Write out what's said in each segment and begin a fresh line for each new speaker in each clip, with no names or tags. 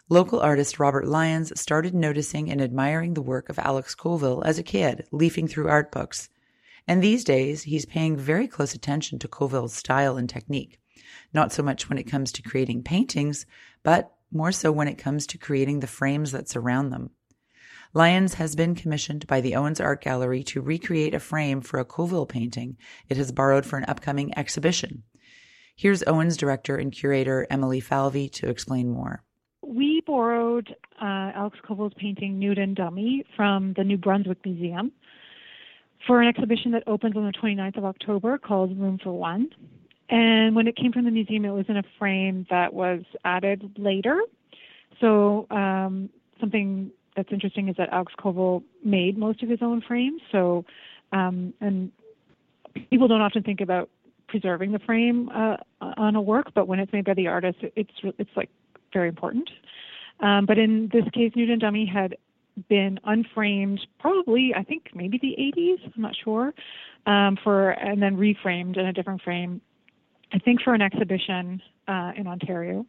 Local artist Robert Lyons started noticing and admiring the work of Alex Colville as a kid, leafing through art books. And these days, he's paying very close attention to Colville's style and technique. Not so much when it comes to creating paintings, but more so when it comes to creating the frames that surround them. Lyons has been commissioned by the Owens Art Gallery to recreate a frame for a Colville painting it has borrowed for an upcoming exhibition. Here's Owens director and curator Emily Falvey to explain more.
We borrowed Alex Colville's painting Nude and Dummy from the New Brunswick Museum for an exhibition that opens on the 29th of October called Room for One. And when it came from the museum, it was in a frame that was added later. So something that's interesting is that Alex Colville made most of his own frames. So, and people don't often think about preserving the frame on a work, but when it's made by the artist, it's like very important. But in this case, Nude and Dummy had been unframed, probably I think maybe the 80s. I'm not sure, and then reframed in a different frame, I think for an exhibition in Ontario.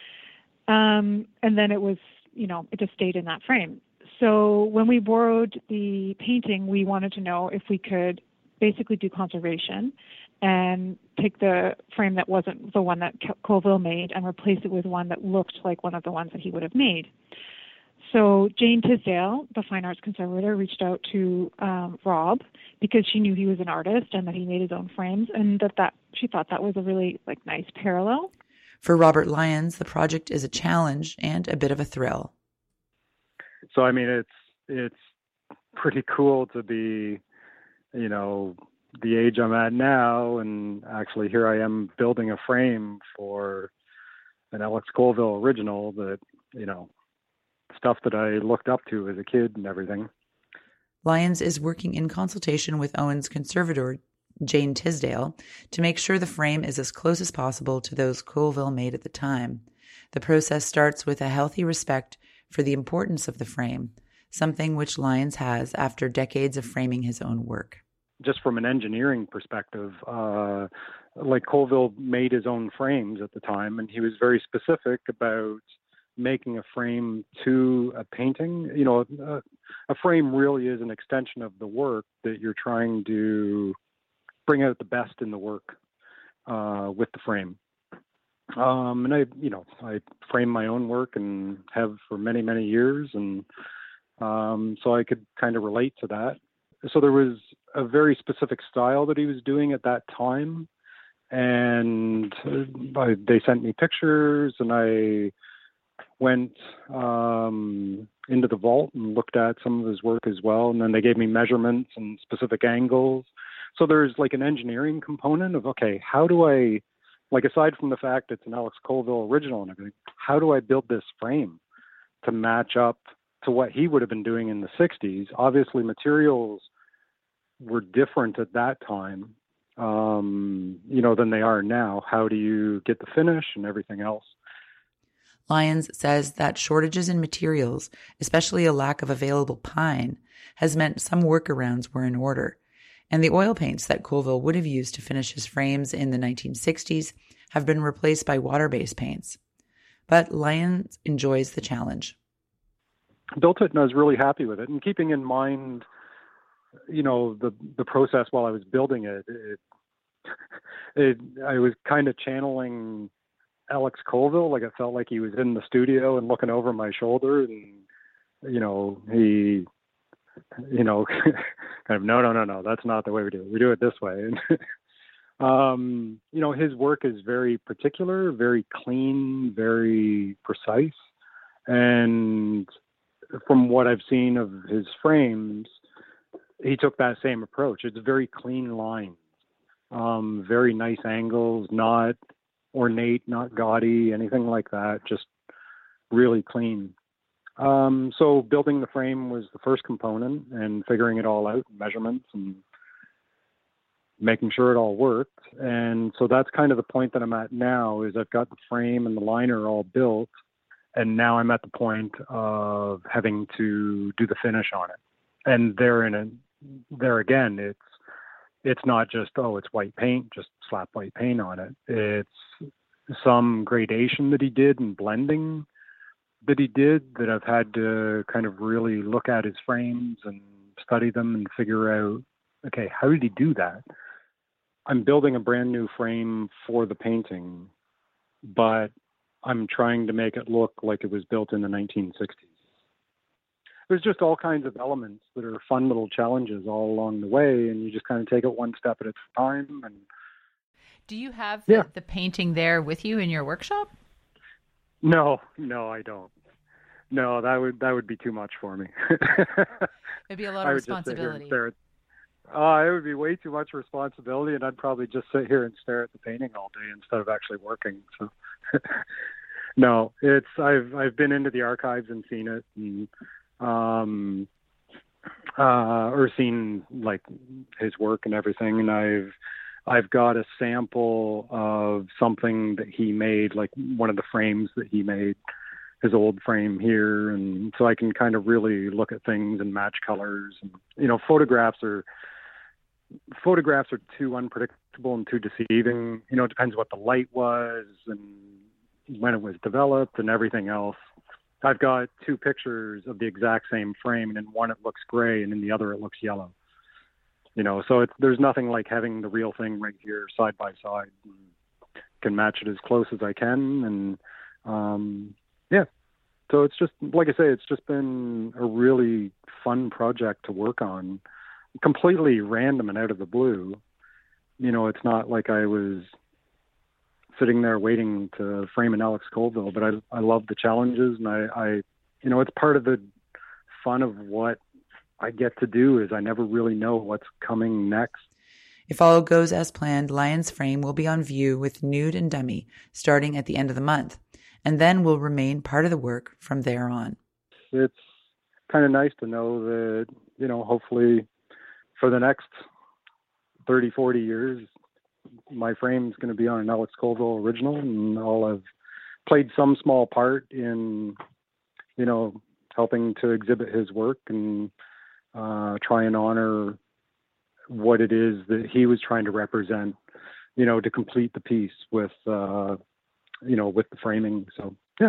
And then it was, it just stayed in that frame. So when we borrowed the painting, we wanted to know if we could basically do conservation and take the frame that wasn't the one that Colville made and replace it with one that looked like one of the ones that he would have made. So Jane Tisdale, the fine arts conservator, reached out to Rob because she knew he was an artist and that he made his own frames, and that she thought that was a really nice parallel.
For Robert Lyons, the project is a challenge and a bit of a thrill.
So I mean, it's pretty cool to be, the age I'm at now, and actually here I am building a frame for an Alex Colville original that, stuff that I looked up to as a kid and everything.
Lyons is working in consultation with Owens conservator Jane Tisdale to make sure the frame is as close as possible to those Colville made at the time. The process starts with a healthy respect for the importance of the frame, something which Lyons has after decades of framing his own work.
Just from an engineering perspective, Colville made his own frames at the time, and he was very specific about making a frame to a painting. A frame really is an extension of the work that you're trying to bring out the best in the work with the frame. And I frame my own work and have for many, many years. And so I could kind of relate to that. So there was a very specific style that he was doing at that time. And they sent me pictures, and I went into the vault and looked at some of his work as well. And then they gave me measurements and specific angles. So there's an engineering component of, okay, how do I, aside from the fact it's an Alex Colville original and everything, how do I build this frame to match up to what he would have been doing in the 60s? Obviously, materials were different at that time, than they are now. How do you get the finish and everything else?
Lyons says that shortages in materials, especially a lack of available pine, has meant some workarounds were in order, and the oil paints that Colville would have used to finish his frames in the 1960s have been replaced by water-based paints. But Lyons enjoys the challenge.
Built it, and I was really happy with it. And keeping in mind, the process while I was building it, I was kind of channeling Alex Colville. It felt like he was in the studio and looking over my shoulder, and he kind of no, that's not the way we do it. We do it this way. And his work is very particular, very clean, very precise. And from what I've seen of his frames, he took that same approach. It's very clean lines, very nice angles, not ornate, not gaudy, anything like that, just really clean. So building the frame was the first component, and figuring it all out, measurements and making sure it all worked. And so that's kind of the point that I'm at now, is I've got the frame and the liner all built, and now I'm at the point of having to do the finish on it. And there again, it's not just, it's white paint, just slap white paint on it. It's some gradation that he did in blending that he did that I've had to kind of really look at his frames and study them and figure out, okay, how did he do that? I'm building a brand new frame for the painting, but I'm trying to make it look like it was built in the 1960s. There's just all kinds of elements that are fun little challenges all along the way, and you just kind of take it one step at a time. And
do you have the painting there with you in your workshop?
No, I don't. No, that would be too much for me.
It'd be a lot of responsibility.
It would be way too much responsibility, and I'd probably just sit here and stare at the painting all day instead of actually working. So, no, I've been into the archives and seen it, and or seen like his work and everything, and I've got a sample of something that he made, like one of the frames that he made, his old frame here, and so I can kind of really look at things and match colors. And, you know, photographs are too unpredictable and too deceiving. You know, it depends what the light was and when it was developed and everything else. I've got two pictures of the exact same frame, and in one it looks gray and in the other it looks yellow. You know, so there's nothing like having the real thing right here side by side. Can match it as close as I can, and so it's just, like I say, it's just been a really fun project to work on, completely random and out of the blue. You know, it's not like I was sitting there waiting to frame an Alex Colville, but I love the challenges, and I you know, it's part of the fun of what I get to do is I never really know what's coming next.
If all goes as planned, Lyon's frame will be on view with Nude and Dummy starting at the end of the month, and then will remain part of the work from there on.
It's kind of nice to know that, you know, hopefully for the next 30, 40 years, my frame's going to be on an Alex Colville original, and I'll have played some small part in, you know, helping to exhibit his work and try and honor what it is that he was trying to represent, you know, to complete the piece with, you know, with the framing. So, yeah.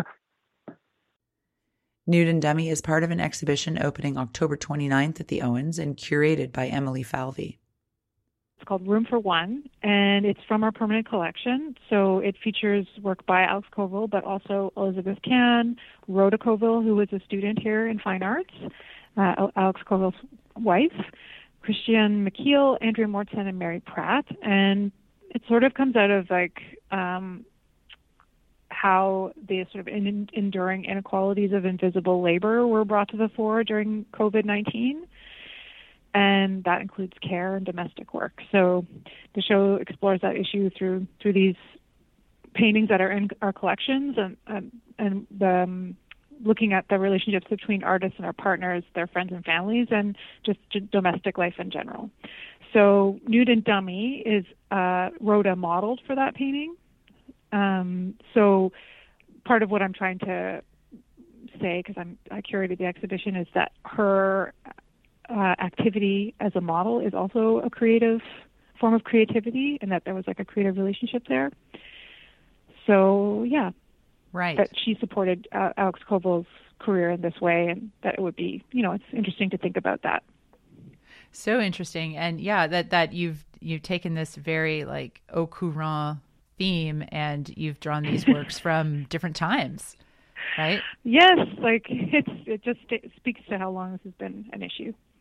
Nude and Dummy is part of an exhibition opening October 29th at the Owens and curated by Emily Falvey.
It's called Room for One, and it's from our permanent collection. So it features work by Alex Colville, but also Elizabeth Cann, Rhoda Colville, who was a student here in fine arts, Alex Colville's wife, Christian McKeel, Andrea Mortson, and Mary Pratt. And it sort of comes out of like how the sort of enduring inequalities of invisible labor were brought to the fore during COVID-19. And that includes care and domestic work. So the show explores that issue through these paintings that are in our collections, and looking at the relationships between artists and our partners, their friends and families, and just domestic life in general. So Nude and Dummy is Rhoda modeled for that painting. So part of what I'm trying to say, because I curated the exhibition, is that her activity as a model is also a creative form of creativity, and that there was like a creative relationship there. So yeah,
right.
That she supported Alex Colville's career in this way, and that it would be, you know, it's interesting to think about that.
So interesting, and yeah, that you've taken this very like au courant theme, and you've drawn these works from different times, right?
Yes, like it just speaks to how long this has been an issue.